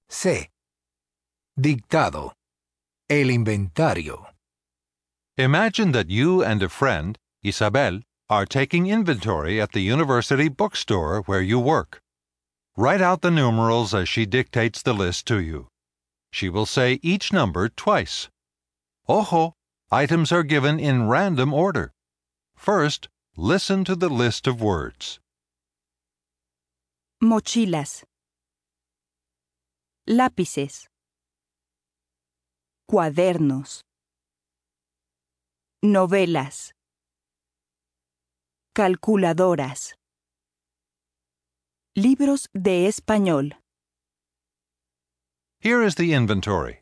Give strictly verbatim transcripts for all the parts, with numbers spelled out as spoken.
C. Dictado. El inventario. Imagine that you and a friend, Isabel, are taking inventory at the university bookstore where you work. Write out the numerals as she dictates the list to you. She will say each number twice. Ojo! Items are given in random order. First, listen to the list of words. Mochilas. Lápices. Cuadernos. Novelas. Calculadoras. Libros de español. Here is the inventory.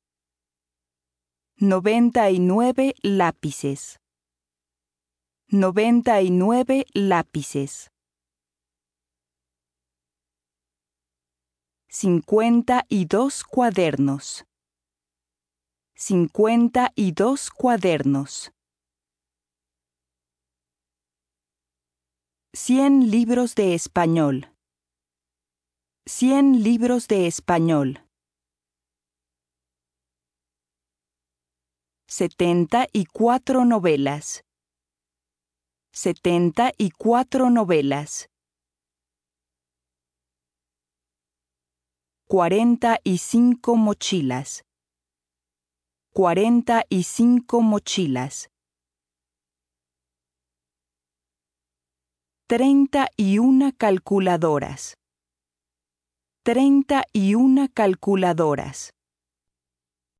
Noventa y nueve lápices. Noventa y nueve lápices. Cincuenta y dos cuadernos. Cincuenta y dos cuadernos. Cien libros de español. Cien libros de español. Setenta y cuatro novelas. Setenta y cuatro novelas. Cuarenta y cinco mochilas. Cuarenta y cinco mochilas. Treinta y una calculadoras. Treinta y una calculadoras.